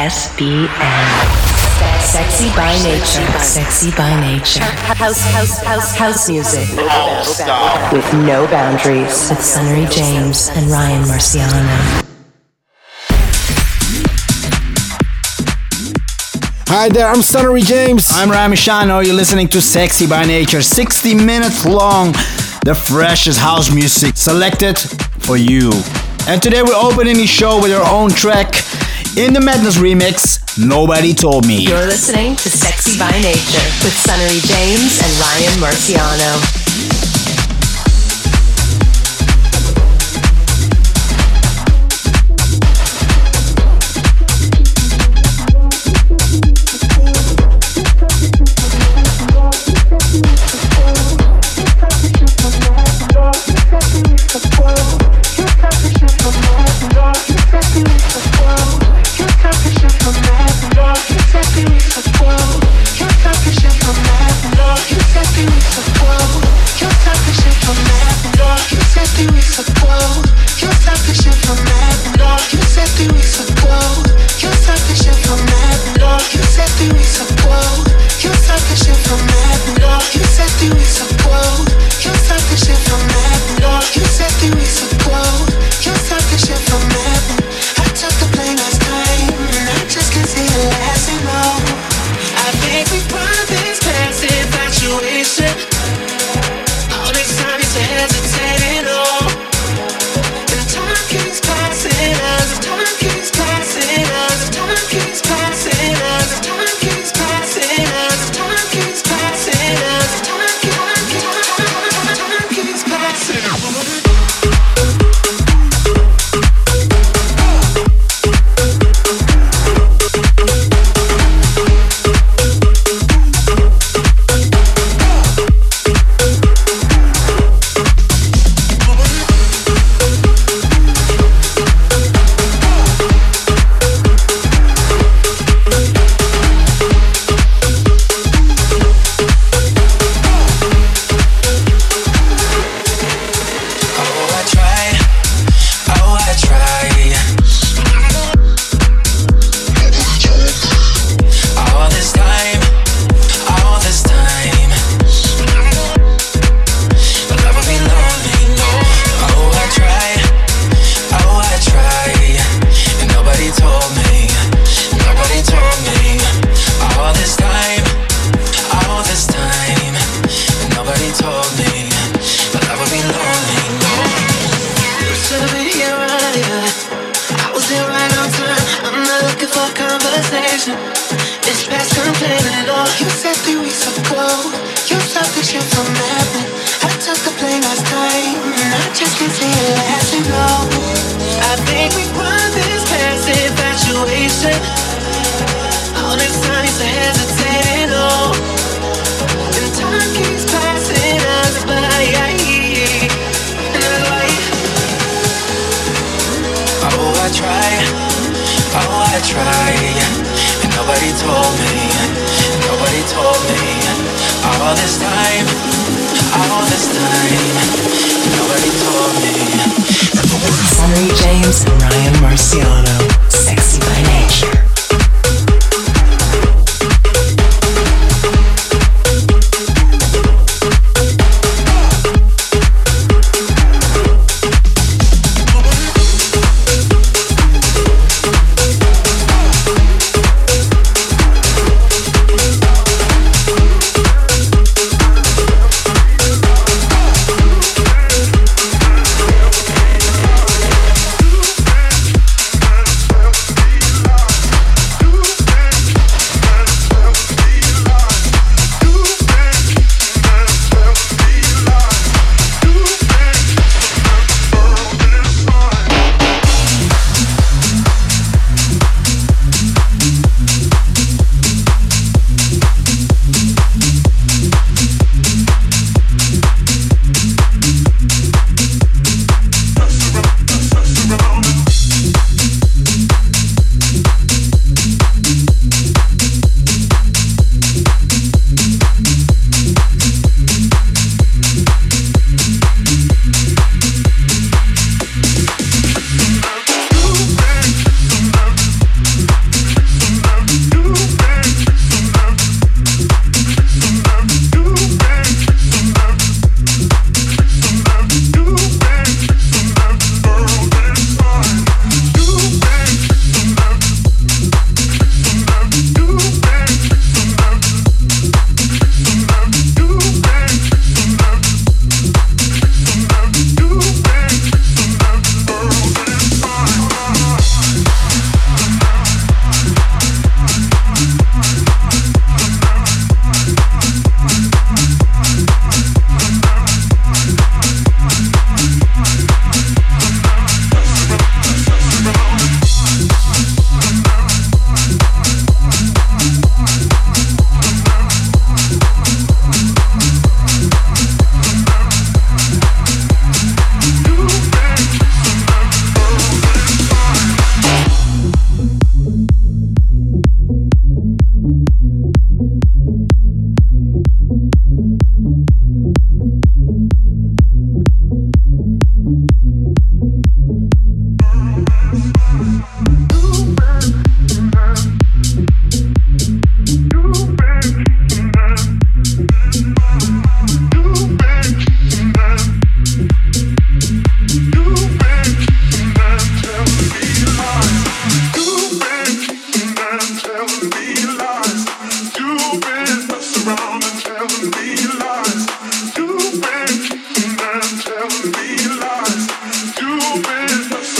SBN. Sexy by nature. Sexy by nature. House music. With no boundaries. With Sunnery James and Ryan Marciano. Hi there, I'm Sunnery James. I'm Ryan Marciano. You're listening to Sexy by Nature. 60 minutes long. The freshest house music selected for you. And today we're opening the show with our own track in the Madness remix, Nobody Told Me. You're listening to Sexy by Nature with Sunnery James and Ryan Marciano.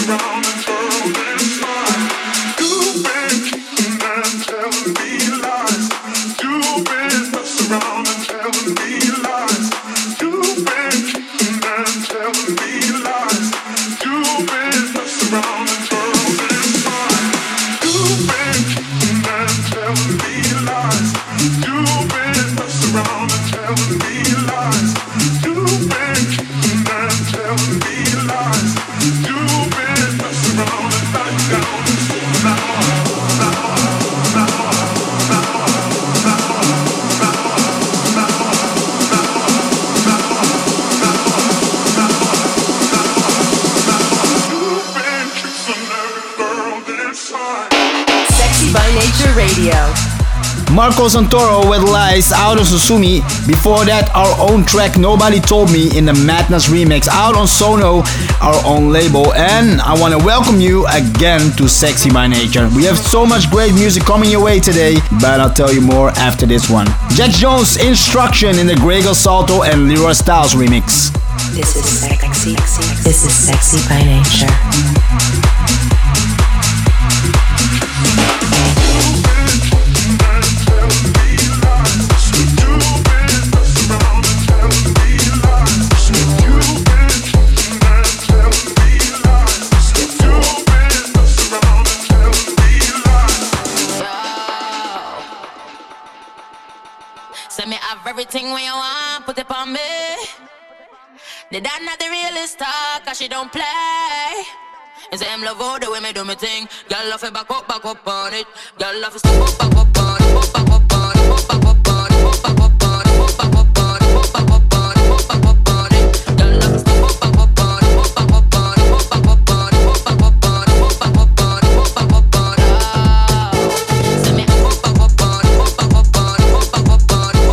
Marco Santoro with Lies out of Susumi. Before that, our own track Nobody Told Me in the Madness remix out on Sono, our own label. And I want to welcome you again to Sexy by Nature. We have so much great music coming your way today, but I'll tell you more after this one. Jax Jones, Instruction in the Gregor Salto and Leroy Styles remix. This is sexy. This is Sexy by Nature. Everything when you want, put it on me. Did I not the realest talk, cause she don't play. And say I'm love all the way me do me thing. Girl love it back up on it. Girl love it step up on it, up on it, up on it, up on it, up on it, up on it, up on it, up on it, up on it. Girl love it step up on it, up on it, up on it, up on it, up on it, up on it, up on it, up on it, up on it. Say me up on it, up on it, up on it, up on it, up on it.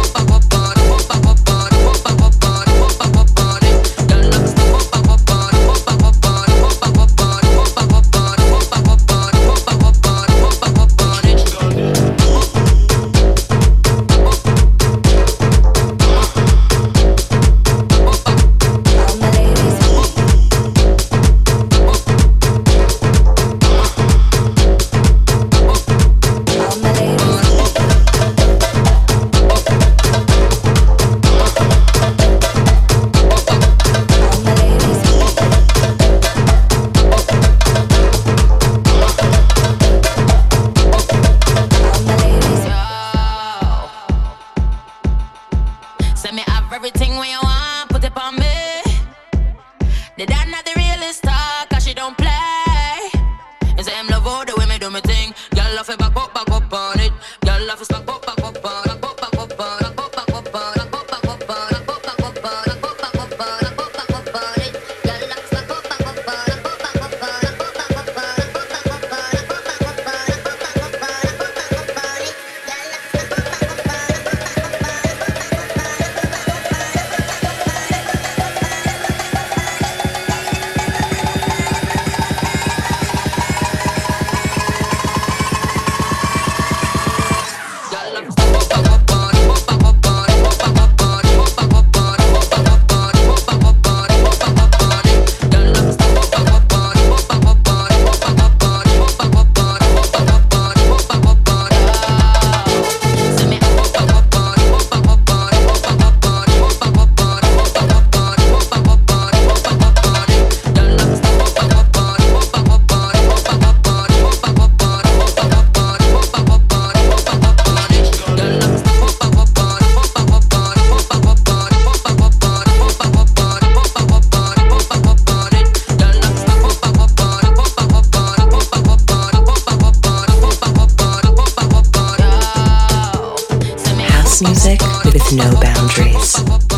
Music with no boundaries.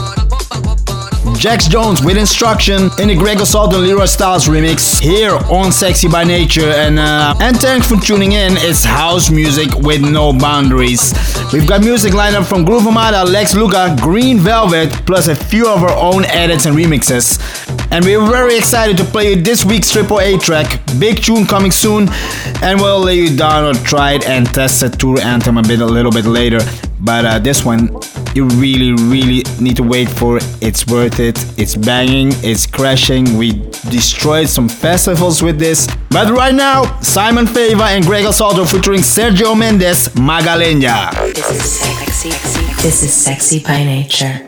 Jax Jones with Instruction in the Gregor Salto and Leroy Styles remix here on Sexy by Nature. And thanks for tuning in. It's house music with no boundaries. We've got music lined up from Groove Armada, Lex Luca, Green Velvet, plus a few of our own edits and remixes. And we're very excited to play you this week's AAA track. Big tune coming soon, and we'll lay you down or try it and test the tour anthem a little bit later. But this one You really, really need to wait for it. It's worth it. It's banging. It's crashing. We destroyed some festivals with this. But right now, Simon Fava and Gregor Salto featuring Sergio Mendes, Magaleña. This is sexy. This is Sexy by Nature.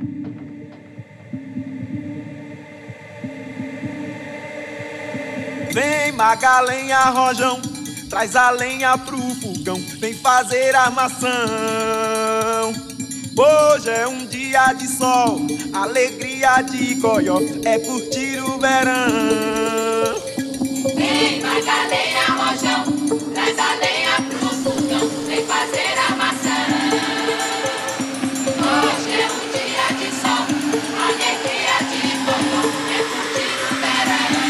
Vem Magalenha, Rojão, traz a lenha pro fogão, vem fazer armação. Hoje é um dia de sol, alegria de goió, é curtir o verão. Vem Magalenha, Rojão, traz a lenha pro fogão, vem fazer armação. Hoje é um dia de sol, alegria de goió, é curtir o verão.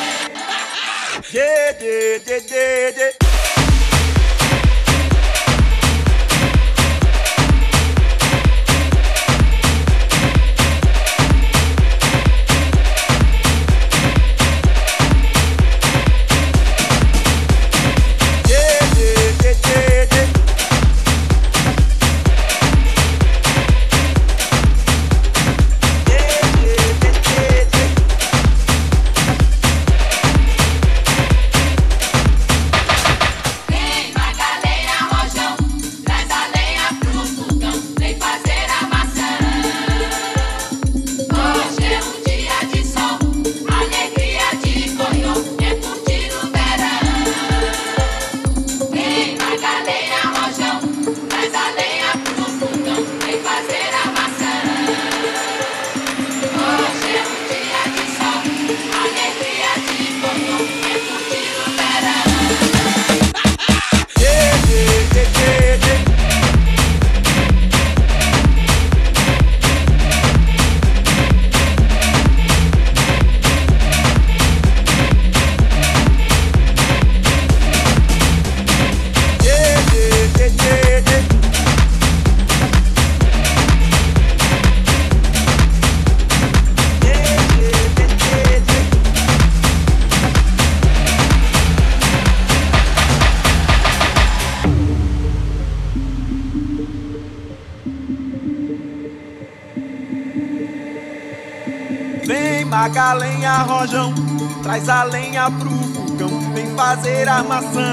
Yeah, yeah, yeah, yeah, yeah. Magalenha, Rojão, traz a lenha pro fogão, vem fazer armação.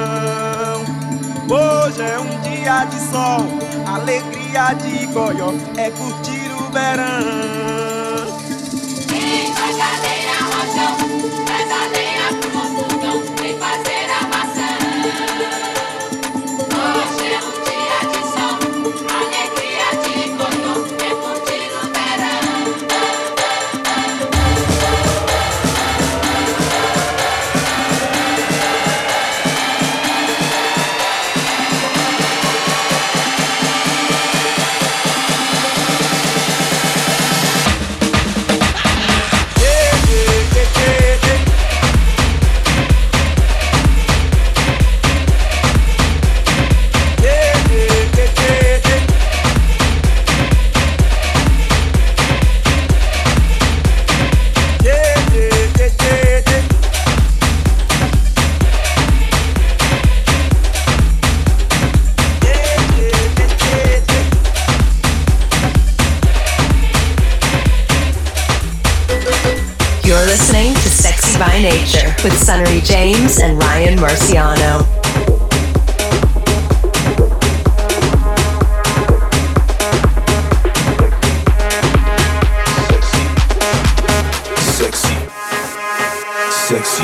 Hoje é um dia de sol, alegria de goió, é curtir o verão. Vem Magalenha, Rojão, traz a lenha pro fogão, vem fazer armação. Hoje é um dia de sol, alegria de goió, é curtir o verão. You're listening to Sexy by Nature with Sunnery James and Ryan Marciano. Sexy.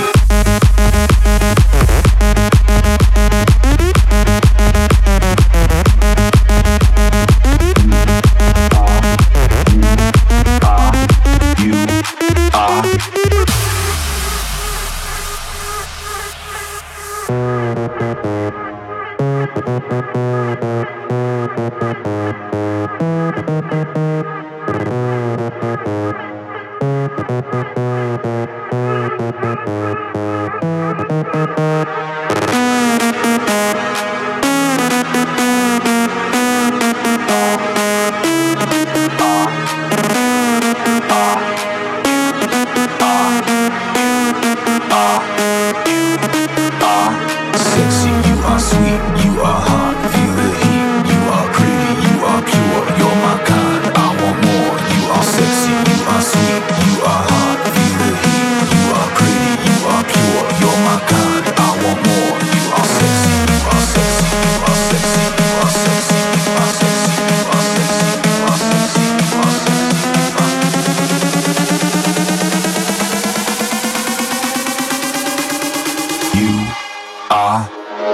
Sexy, you are sweet, you are hot, feel the heat, you are pretty, you are pure. You are.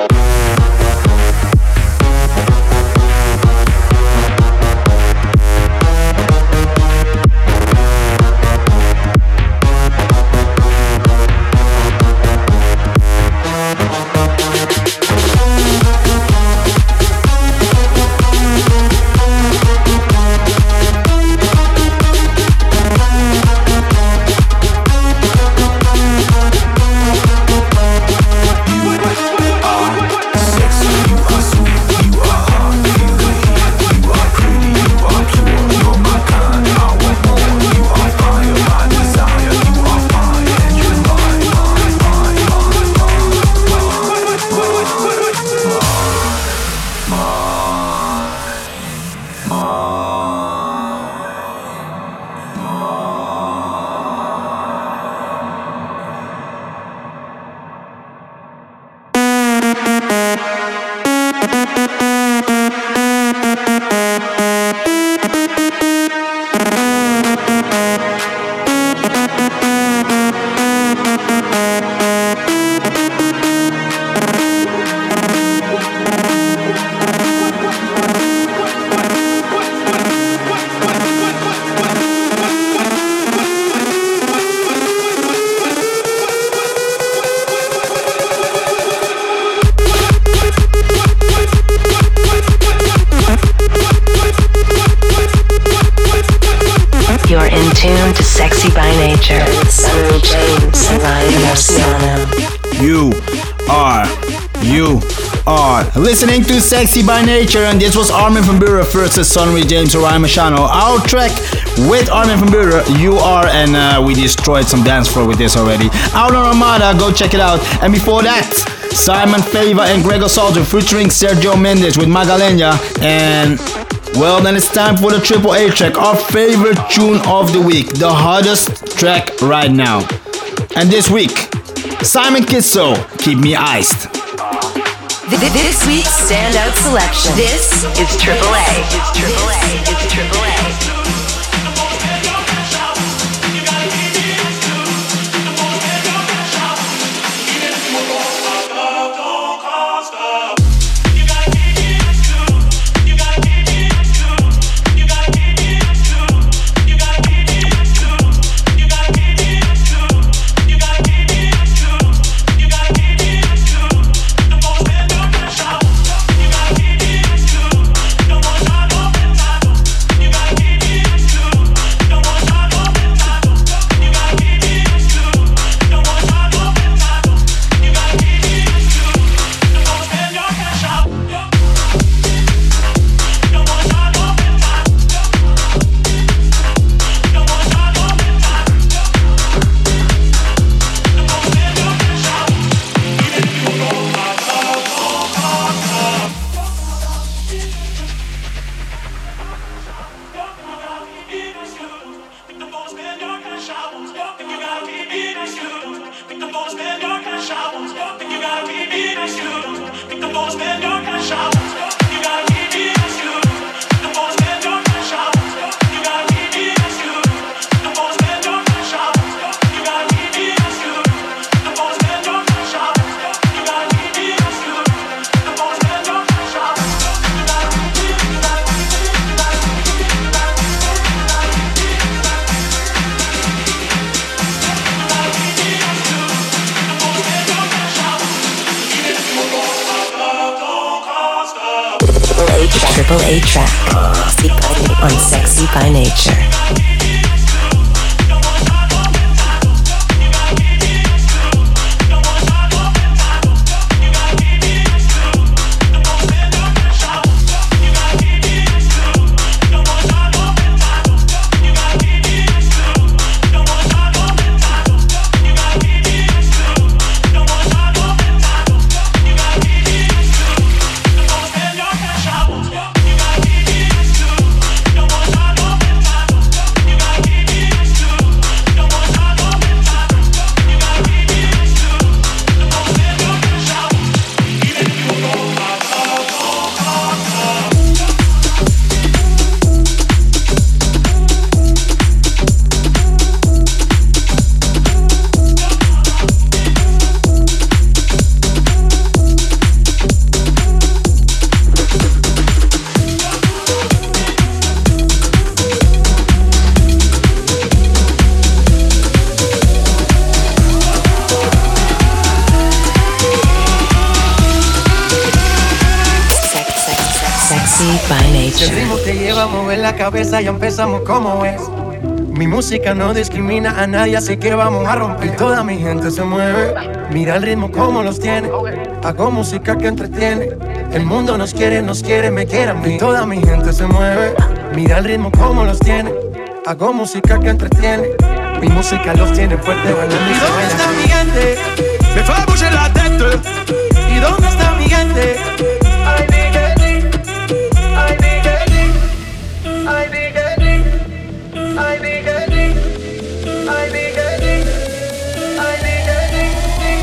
You're in tune to Sexy by Nature with Sunny James and Ryan Marciano. You are listening to Sexy by Nature, and this was Armin van Buuren versus Sunny James and Ryan Marciano. Our track with Armin van Buuren, You Are, and we destroyed some dance floor with this already. Out on Armada, go check it out. And before that, Simon Favor and Gregor Salto featuring Sergio Mendes with Magalena. And well, then it's time for the AAA track, our favorite tune of the week, the hottest track right now. And this week, Simon Kitso, Keep Me Iced. This week's standout selection. This is AAA. It's AAA. AAA track on Sexy by Nature. Sexy by Nature. Si el ritmo te lleva a mover la cabeza, ya empezamos como es. Mi música no discrimina a nadie, así que vamos a romper. Y toda mi gente se mueve. Mira el ritmo como los tiene. Hago música que entretiene. El mundo nos quiere, me quiere a mí. Y toda mi gente se mueve. Mira el ritmo como los tiene. Hago música que entretiene. Mi música los tiene fuerte bailando. ¿Y dónde está mi gente? Me fais bouger la tête. ¿Y dónde está mi gente? I be getting, I be getting, I be getting, I be getting, I be getting, I be getting.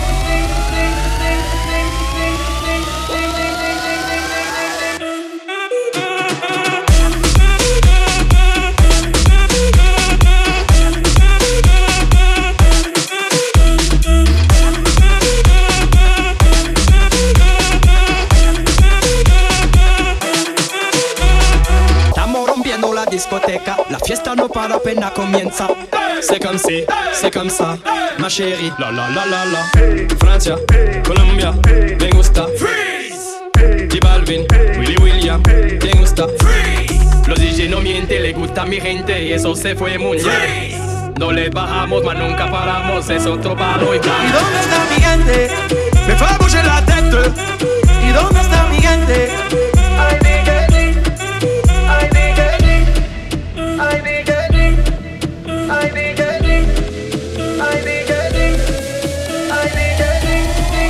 Discoteca, la fiesta no para apenas comienza. C'est comme si, c'est comme ça, ma chérie. La la la la la. Francia, Colombia, me gusta. Freeze. J Balvin, Willy William, me gusta. Freeze. Los DJ no mienten, le gusta a mi gente y eso se fue muy bien. No les bajamos, mas nunca paramos, es otro palo y plan. ¿Y dónde está mi gente? Me fais bouger la tête. ¿Y dónde está mi gente? I be getting, I be getting, I be getting, I be getting, I be getting, I be getting.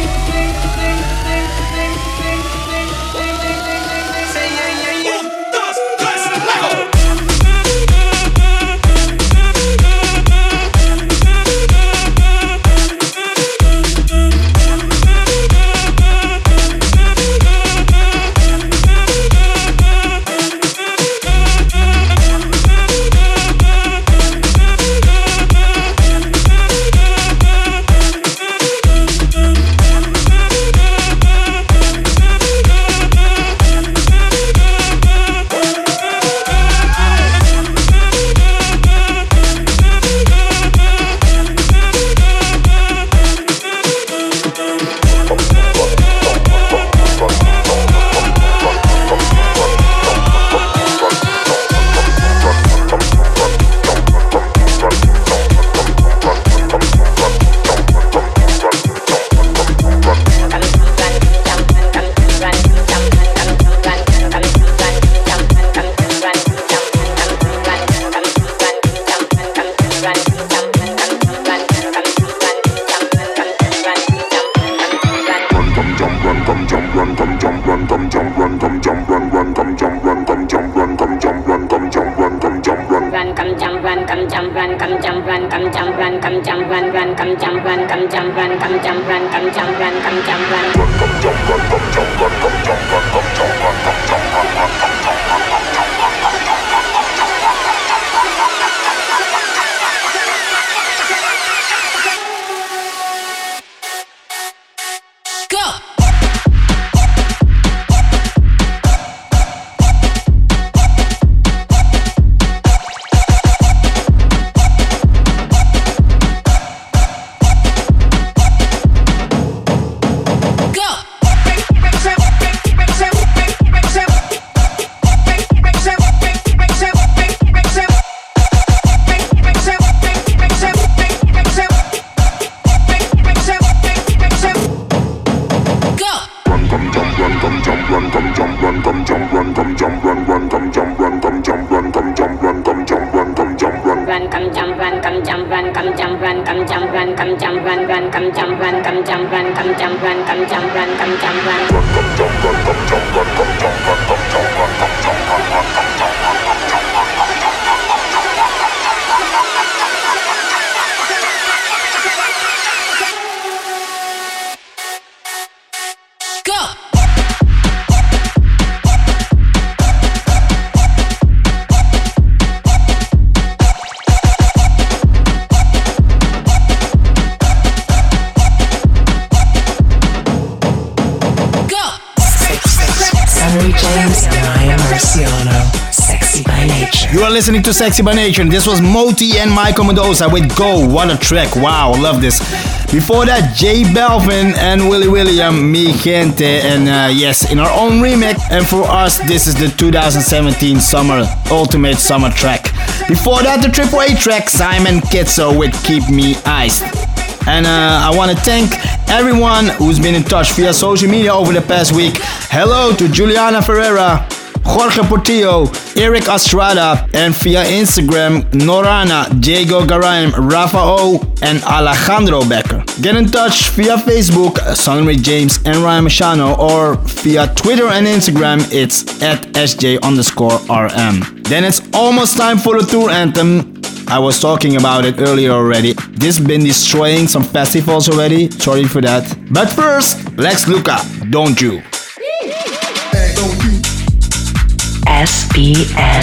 Say yeah, yeah, yeah. 1, 2, 3, Lego. Sunnery James and Ryan Marciano. You are listening to Sexy by Nature. This was Moti and Michael Mendoza with Go. What a track. Wow, love this. Before that, J Balvin and Willie William, Mi Gente. And yes, in our own remix. And for us, this is the 2017 Ultimate Summer track. Before that, the Triple A track, Simon Kitso with Keep Me Iced. And I want to thank everyone who's been in touch via social media over the past week. Hello to Juliana Ferreira, Jorge Portillo, Eric Estrada, and via Instagram, Norana, Diego Garaim, Rafa O, and Alejandro Becker. Get in touch via Facebook, Sunray James and Ryan Machano, or via Twitter and Instagram, it's at SJ_RM. Then it's almost time for the tour anthem. I was talking about it earlier already. This been destroying some festivals already. Sorry for that. But first, Lex Luca, Don't You. SBN.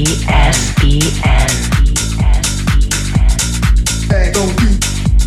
Don't you.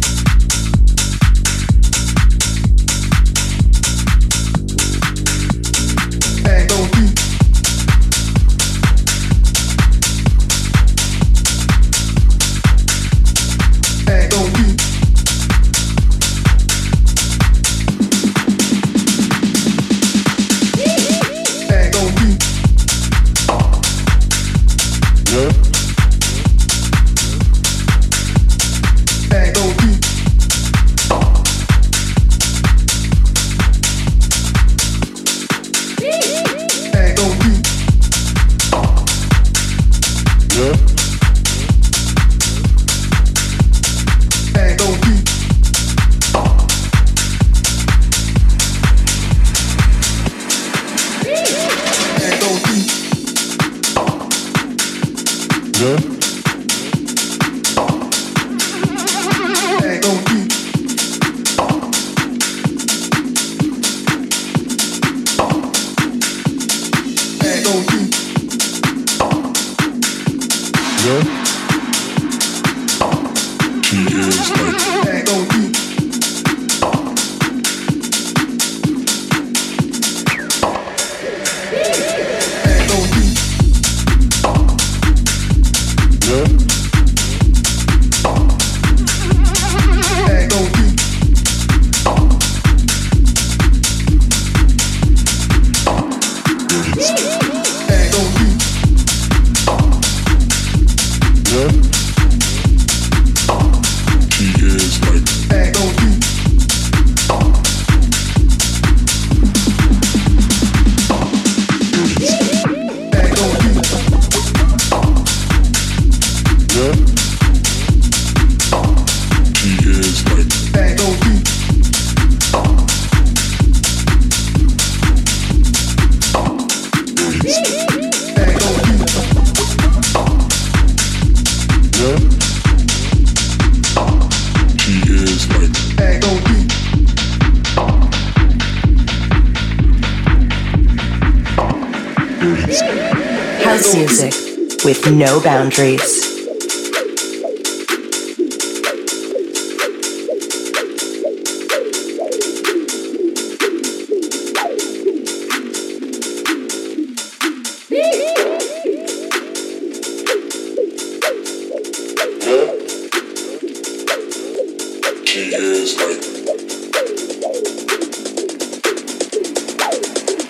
House music with no boundaries.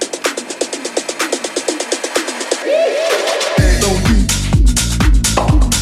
Don't you.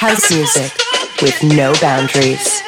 house music with no boundaries.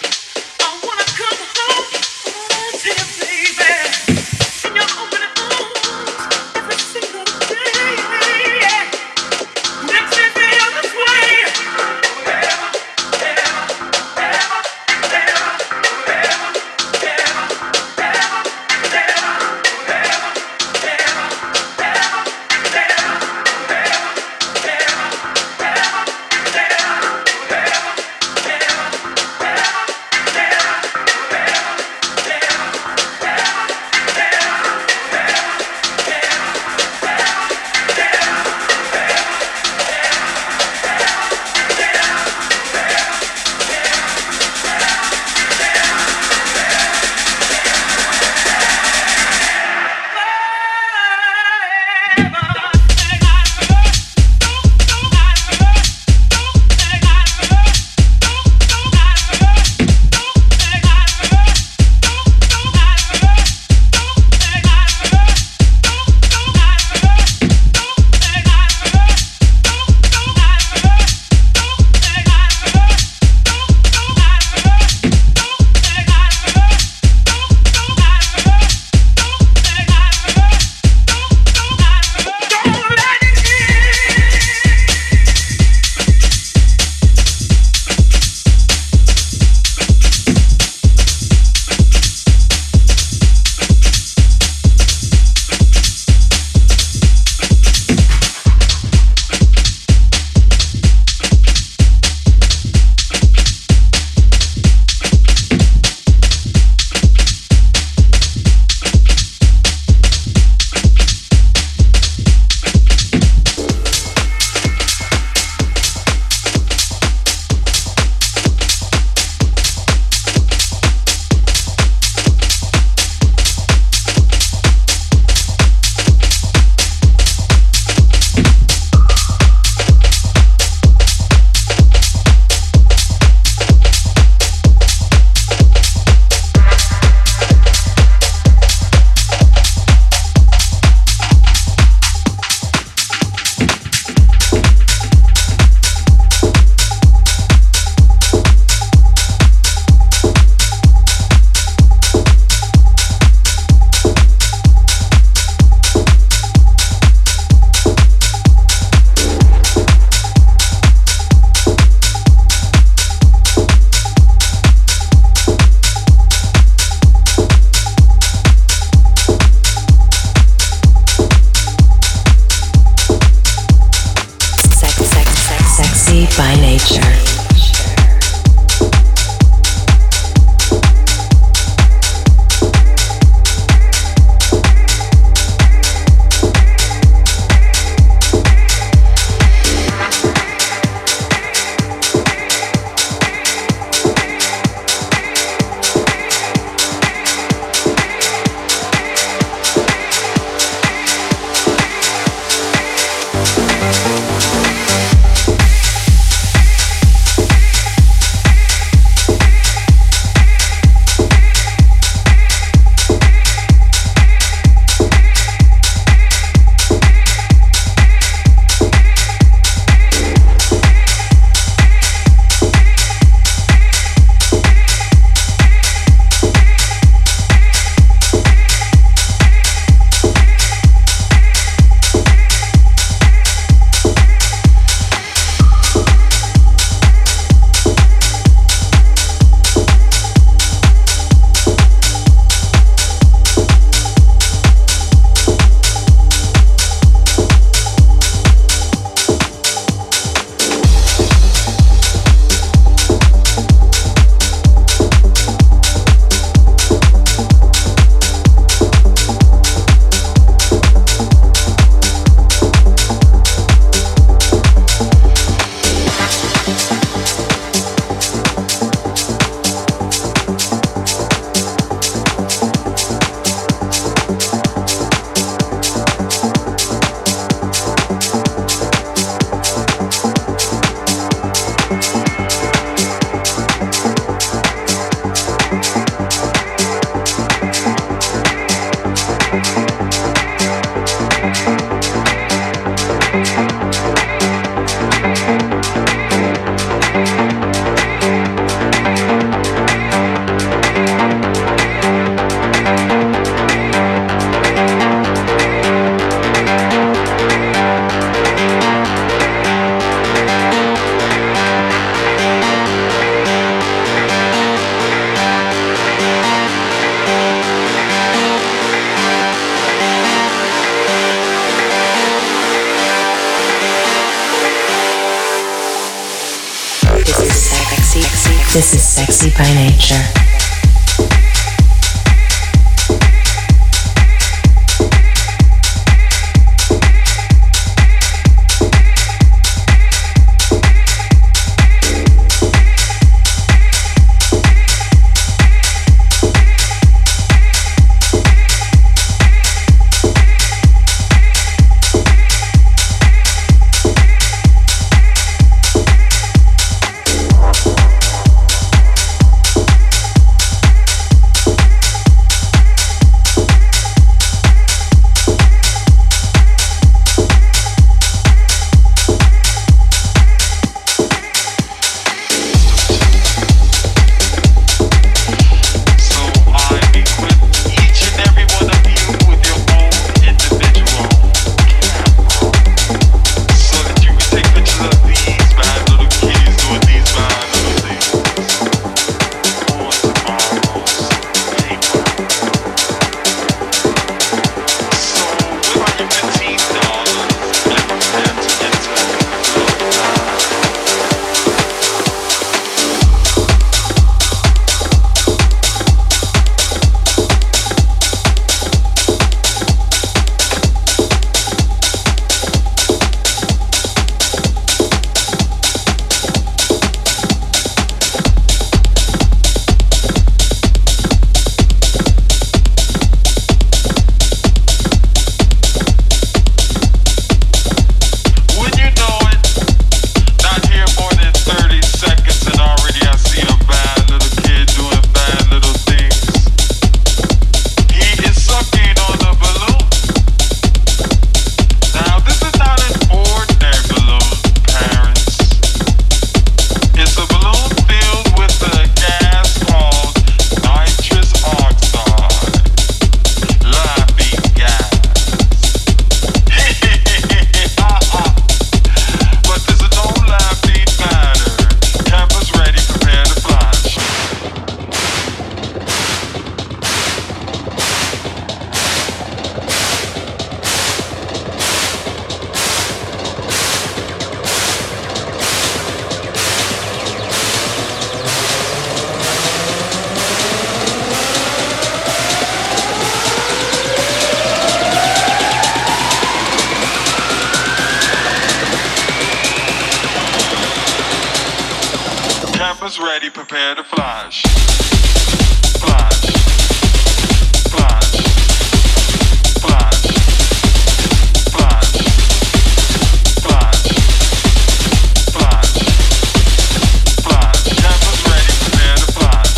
By nature. This is Sexy by Nature. Campus ready, prepare to flash. Flash. Flash. Flash. Flash. Flash. Flash. Flash. Campus ready, prepare to flash.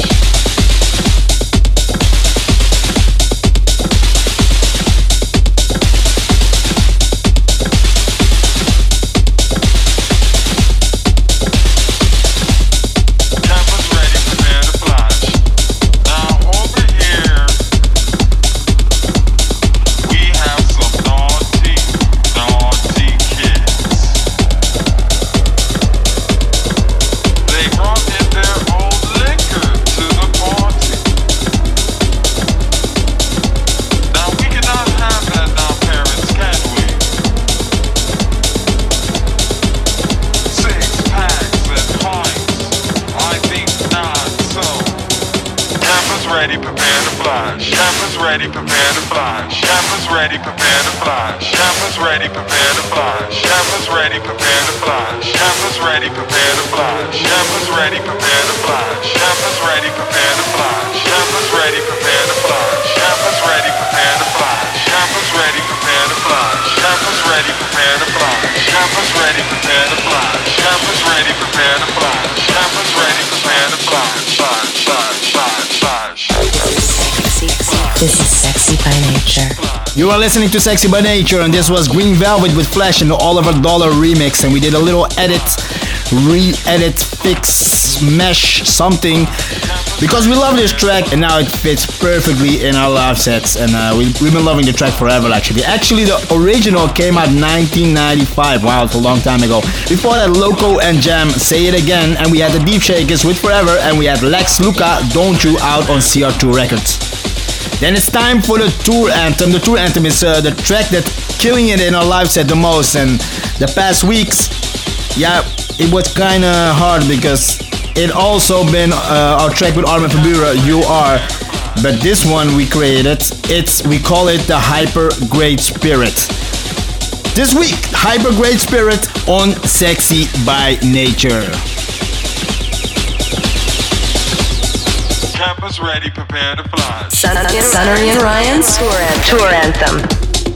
Ready, prepare to flash. Campus ready, prepare to flash. Campus ready, prepare to flash. Campus ready, prepare to flash. Campus ready, prepare to flash. Campus ready, prepare to flash. Campus ready, prepare to flash. Campus ready, prepare to flash. Campus ready, prepare to flash. Campus ready, prepare to flash. Campus ready, prepare to flash. Campus ready, prepare to flash. Campus ready, prepare to flash. Campus ready, prepare to flash. Campus ready, prepare to flash. Flash, flash, flash, flash. This is Sexy by Nature. You are listening to Sexy by Nature, and this was Green Velvet with Flash in the Oliver Dollar remix, and we did a little edit, re-edit, fix, mesh, something, because we love this track, and now it fits perfectly in our live sets, and we've been loving the track forever, actually. Actually, the original came out 1995. Wow, it's a long time ago. Before that, Loco and Jam, Say It Again, and we had the Deep Shakers with Forever, and we had Lex Luca, Don't You, out on CR2 Records. Then it's time for the tour anthem. The tour anthem is the track that's killing it in our live set the most. And the past weeks, yeah, it was kind of hard because It also been our track with Armin van Buuren, You Are. But this one we created, we call it the Hyper Great Spirit. This week, Hyper Great Spirit on Sexy by Nature. Campus ready, prepare to fly. Sunnery and Ryan's Tour Anthem.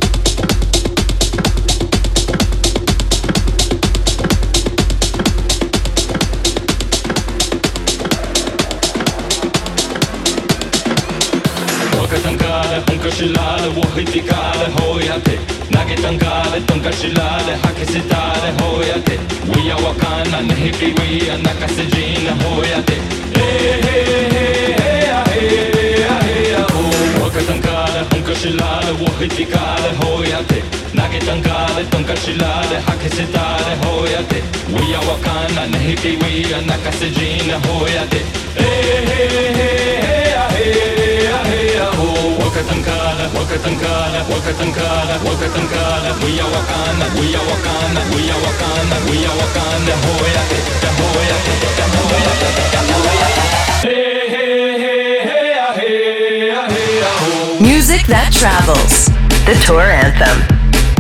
Music that travels. The Tour Anthem.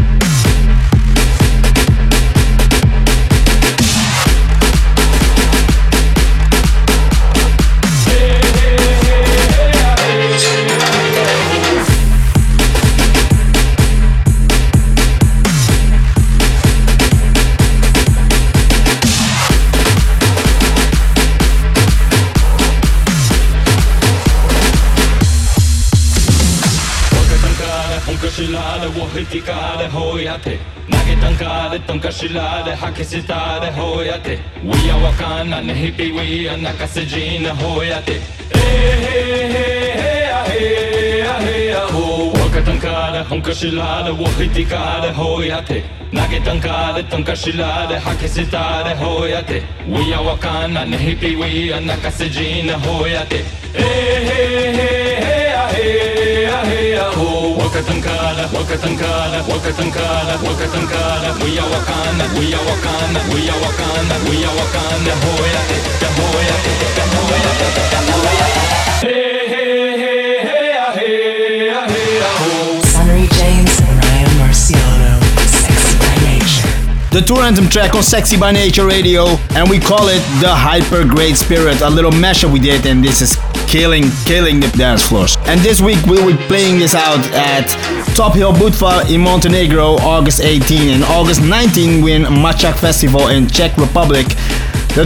Sunnery James and Ryan Marciano, Sexy by Nature. The Tour Anthem track on Sexy by Nature Radio, and we call it the Hyper Great Spirit. A little mashup we did, and this is killing the dance floors. And this week we'll be playing this out at Top Hill Budva in Montenegro, August 18, and August 19 we're in Mačak Festival in Czech Republic. The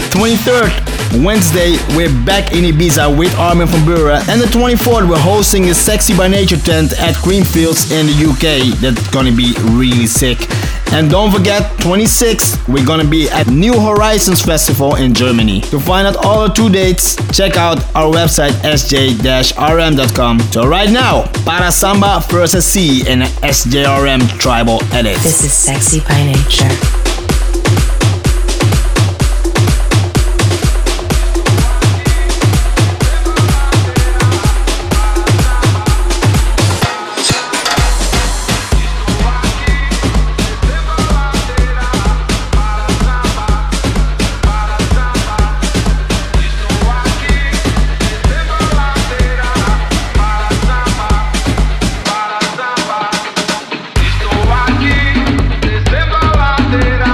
23rd, Wednesday, we're back in Ibiza with Armin van Buuren, and the 24th we're hosting the Sexy by Nature tent at Creamfields in the UK. That's gonna be really sick. And don't forget, 26th, we're gonna be at New Horizons Festival in Germany. To find out all the 2 dates, check out our website sj-rm.com. So right now, Para Samba vs. C in an SJRM tribal edit. This is Sexy by Nature. Estou aqui, descendo a ladeira.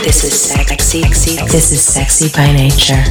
This is sexy. This is sexy by nature.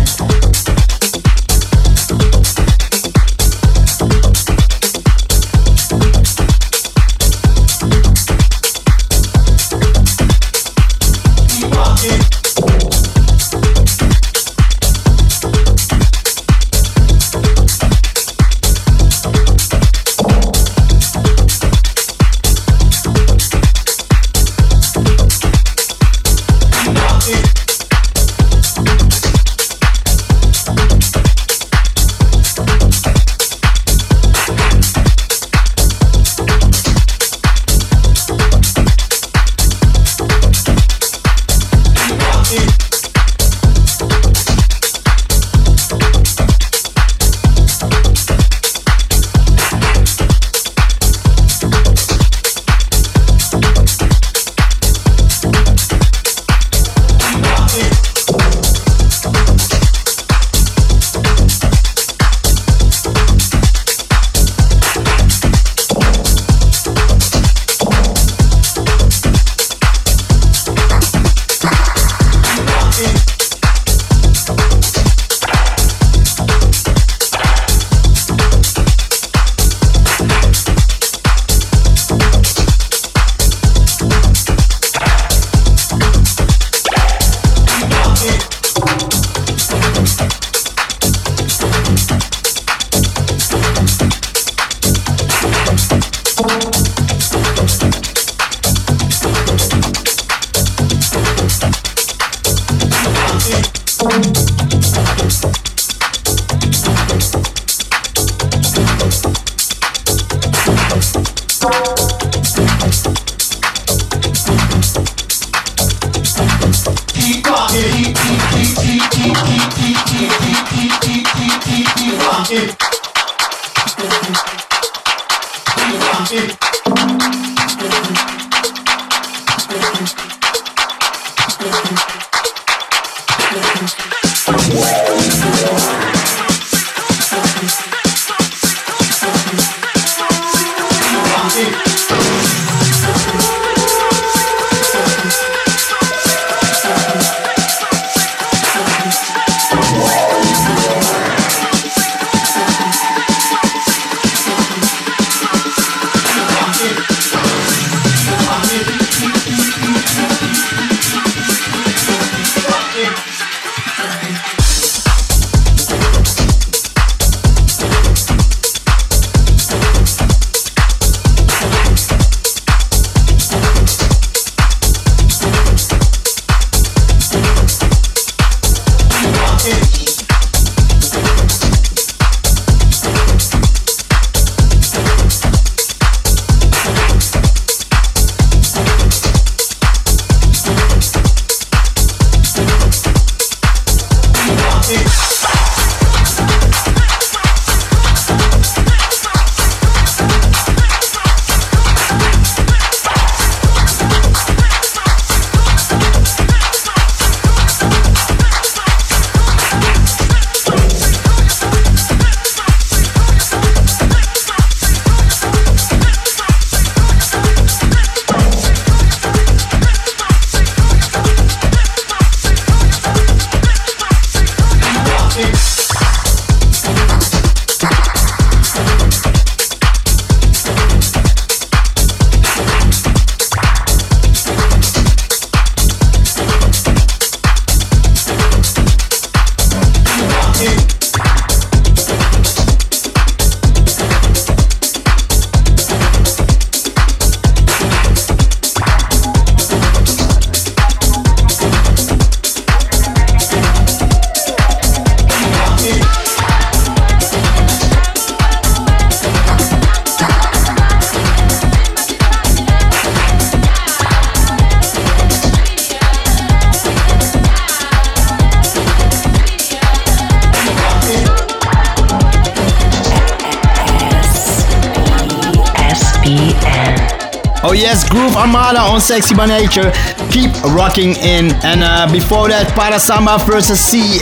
Oh yes, Groove Armada on Sexy by Nature. Keep rocking in. And before that, Para Samba vs.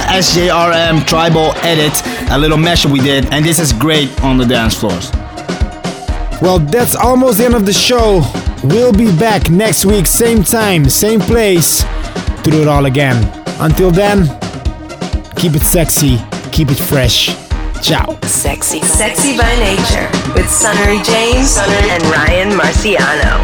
CSJRM Tribal Edit. A little mashup we did. And this is great on the dance floors. Well, that's almost the end of the show. We'll be back next week, same time, same place, to to do it all again. Until then, keep it sexy, keep it fresh. Ciao. Sexy by Nature with Sunnery James and Ryan Marciano.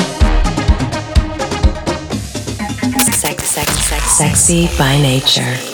Sexy by Nature.